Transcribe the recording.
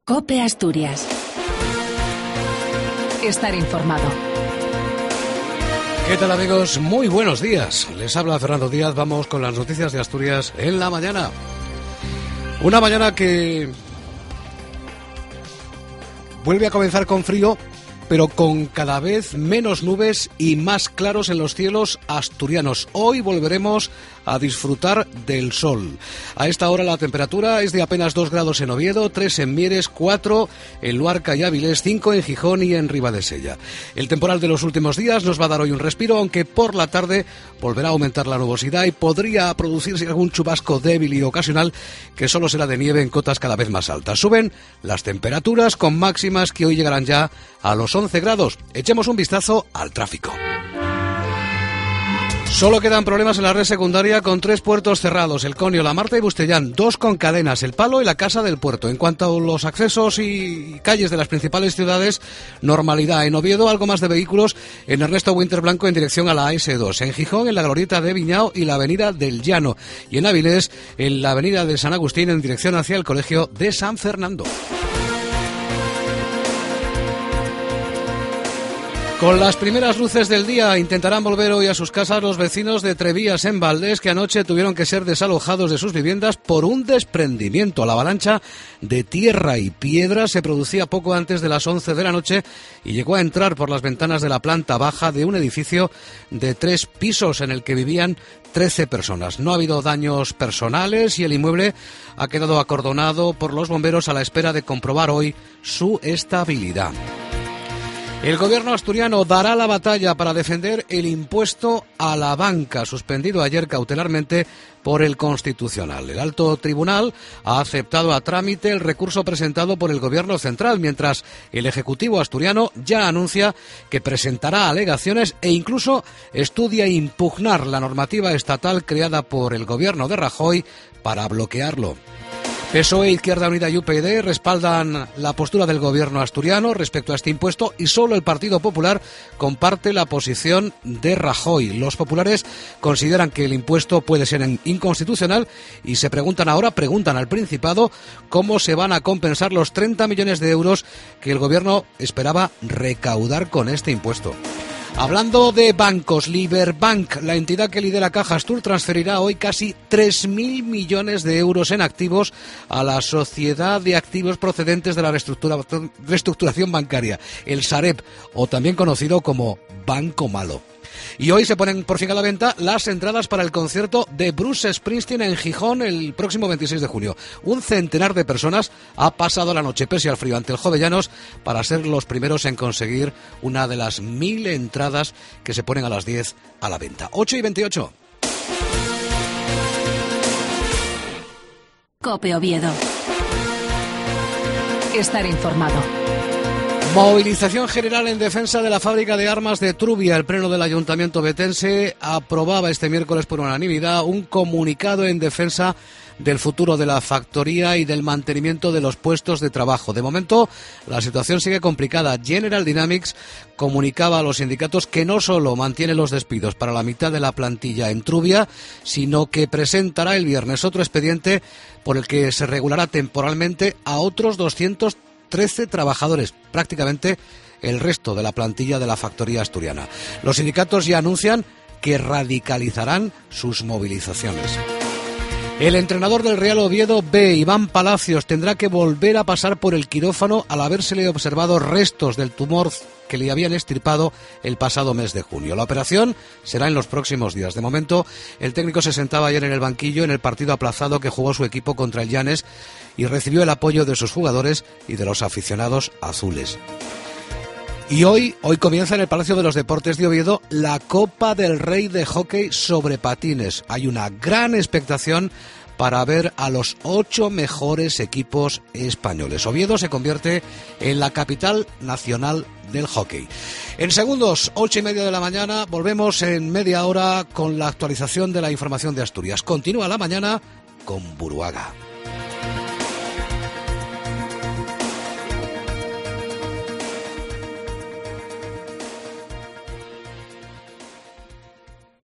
COPE Asturias. Estar informado. ¿Qué tal, amigos? Muy buenos días. Les habla Fernando Díaz. Vamos con las noticias de Asturias en la mañana. Una mañana que vuelve a comenzar con frío, pero con cada vez menos nubes y más claros en los cielos asturianos. Hoy volveremos a disfrutar del sol. A esta hora la temperatura es de apenas 2 grados en Oviedo, 3 en Mieres, 4 en Luarca y Avilés, 5 en Gijón y en Ribadesella. El temporal de los últimos días nos va a dar hoy un respiro, aunque por la tarde volverá a aumentar la nubosidad y podría producirse algún chubasco débil y ocasional que solo será de nieve en cotas cada vez más altas. Suben las temperaturas con máximas que hoy llegarán ya a los 11 grados. Echemos un vistazo al tráfico. Solo quedan problemas en la red secundaria con 3 puertos cerrados, El Conio, La Marta y Bustellán, 2 con cadenas, El Palo y la Casa del Puerto. En cuanto a los accesos y calles de las principales ciudades, normalidad. En Oviedo, algo más de vehículos en Ernesto Winter Blanco en dirección a la AS2. En Gijón, en la glorieta de Viñao y la avenida del Llano. Y en Avilés, en la avenida de San Agustín en dirección hacia el colegio de San Fernando. Con las primeras luces del día intentarán volver hoy a sus casas los vecinos de Trevías en Valdés, que anoche tuvieron que ser desalojados de sus viviendas por un desprendimiento. La avalancha de tierra y piedra se producía poco antes de las 11 de la noche y llegó a entrar por las ventanas de la planta baja de un edificio de 3 pisos en el que vivían 13 personas. No ha habido daños personales y el inmueble ha quedado acordonado por los bomberos a la espera de comprobar hoy su estabilidad. El gobierno asturiano dará la batalla para defender el impuesto a la banca, suspendido ayer cautelarmente por el Constitucional. El alto tribunal ha aceptado a trámite el recurso presentado por el gobierno central, mientras el ejecutivo asturiano ya anuncia que presentará alegaciones e incluso estudia impugnar la normativa estatal creada por el gobierno de Rajoy para bloquearlo. PSOE, Izquierda Unida y UPyD respaldan la postura del gobierno asturiano respecto a este impuesto y solo el Partido Popular comparte la posición de Rajoy. Los populares consideran que el impuesto puede ser inconstitucional y preguntan al Principado cómo se van a compensar los 30 millones de euros que el gobierno esperaba recaudar con este impuesto. Hablando de bancos, Liberbank, la entidad que lidera Caja Astur, transferirá hoy casi 3.000 millones de euros en activos a la Sociedad de Activos Procedentes de la Reestructuración Bancaria, el Sareb, o también conocido como Banco Malo. Y hoy se ponen por fin a la venta las entradas para el concierto de Bruce Springsteen en Gijón el próximo 26 de junio. Un centenar de personas ha pasado la noche pese al frío ante el Jovellanos para ser los primeros en conseguir una de las 1.000 entradas que se ponen a las 10 a la venta. 8:28. COPE Oviedo. Estar informado. Movilización general en defensa de la fábrica de armas de Trubia. El pleno del Ayuntamiento betense aprobaba este miércoles por unanimidad un comunicado en defensa del futuro de la factoría y del mantenimiento de los puestos de trabajo. De momento, la situación sigue complicada. General Dynamics comunicaba a los sindicatos que no solo mantiene los despidos para la mitad de la plantilla en Trubia, sino que presentará el viernes otro expediente por el que se regulará temporalmente a otros 213 trabajadores, prácticamente el resto de la plantilla de la factoría asturiana. Los sindicatos ya anuncian que radicalizarán sus movilizaciones. El entrenador del Real Oviedo B, Iván Palacios, tendrá que volver a pasar por el quirófano al habérsele observado restos del tumor que le habían extirpado el pasado mes de junio. La operación será en los próximos días. De momento, el técnico se sentaba ayer en el banquillo en el partido aplazado que jugó su equipo contra el Llanes y recibió el apoyo de sus jugadores y de los aficionados azules. Y hoy comienza en el Palacio de los Deportes de Oviedo la Copa del Rey de hockey sobre patines. Hay una gran expectación para ver a los 8 mejores equipos españoles. Oviedo se convierte en la capital nacional del hockey. En segundos, 8:30 de la mañana, volvemos en media hora con la actualización de la información de Asturias. Continúa la mañana con Buruaga.